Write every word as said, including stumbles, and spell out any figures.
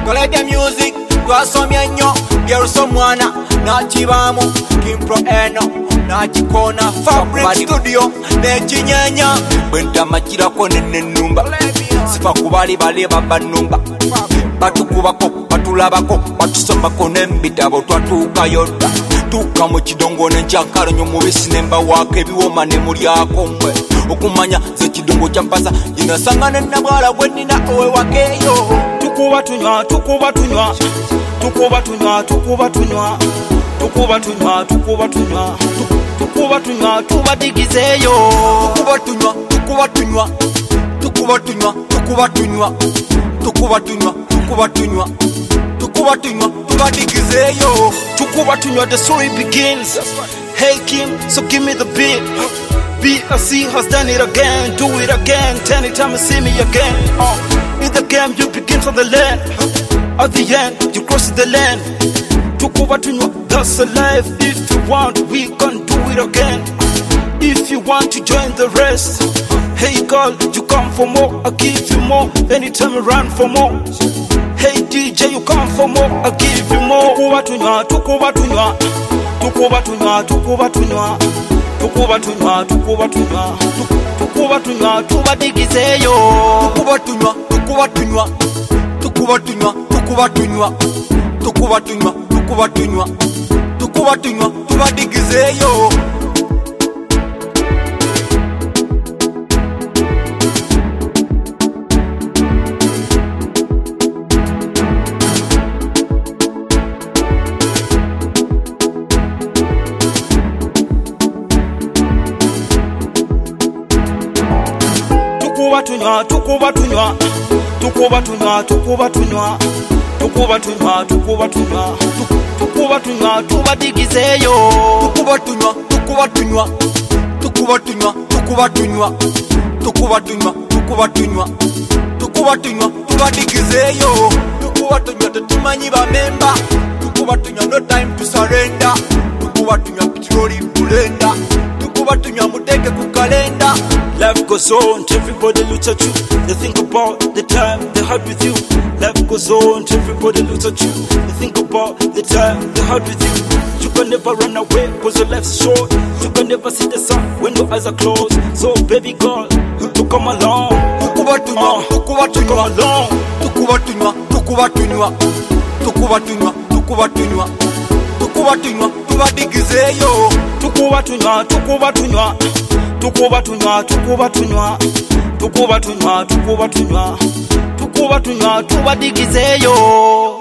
Kolede music, twasomya nnyo Byeruso mwana, nakibamu Kimpro eno, nakikona Fabric studio, nekinyenya Bwenta makirako nenenumba Sifa kubali bali baba numba Batukubako, batulabako Batusomako nembitabo twatuka yoda Tuka mu kidongo nenkyakalo nyo mubisi nemba wake ebiwoma ne mulyako mwe Okumanya ze kidongo kyampasa Jinasangane nabwala gwenina owe wakeyo Tukuba tunywa, tukuba tunywa Tukuba tunywa, tukuba tunywa Tukuba tunywa, tukuba tunywa Tukuba tunywa, tubadigizeyo Tukuba tunywa, tukuba tunywa Tukuba tunywa, tukuba tunywa Tukuba tunywa, tukuba tunywa Tukuba tunywa, tubadigizeyo Tukuba tunywa, the story begins. Hey Kim, so give me the beat. B I C has done it again, do it again. Anytime you see me again. Uh, in the game you begin from the land. At the end you cross the land. Tukuba tunywa, that's a life. If you want we can do it again. If you want to join the rest, hey girl, you come for more, I'll give you more. Anytime you run for more. Hey D J, you come for more, I'll give you more. Tukuba tunywa, tukuba tunywa Tukuba tunywa, tukuba tunywa Tukuba tunywa, tukuba tunywa Tukuba tunywa, tubadigizeyo Tukuba tunywa, tukuba tunywa Tukuba tunywa, tukuba tunywa Tukuba tunywa, tukuba tunywa Tukuba tunywa, tubadigizeyo Tukuba tunywa, tukuba tunywa Tukuba tunywa, tukuba tunywa Tukuba tunywa, tukuba tunywa Tukuba tunywa, tubadigizeyo Tukuba tunywa, tukuba tunywa Tukuba tunywa, tukuba tunywa Tukuba tunywa, tukuba tunywa Tukuba tunywa, tubadigizeyo Tukuba tunywa, tetumanyi bamemba Tukuba tunywa, no time to surrender Tukuba tunywa, pitiroli bulenda Tukuba tunywa, muteke ku kalenda. Life goes on, everybody looks at you. They think about the time they had with you. Life goes on, everybody looks at you. They think about the time they had with you. You can never run away, cause your life's short. You can never see the sun when your eyes are closed. So baby girl, you come along. Tukuba tunywa, tukuba tunywa along. Tukuba tunywa, tukuba tunywa Tukuba tunywa, tukuba tunywa Tukuba tunywa, tubadigizeyo Tukuba tunywa, tukuba tunywa Tukuba tunywa, tukuba tunywa Tukuba tunywa, tukuba tunywa Tukuba tunywa, tubadigizeyo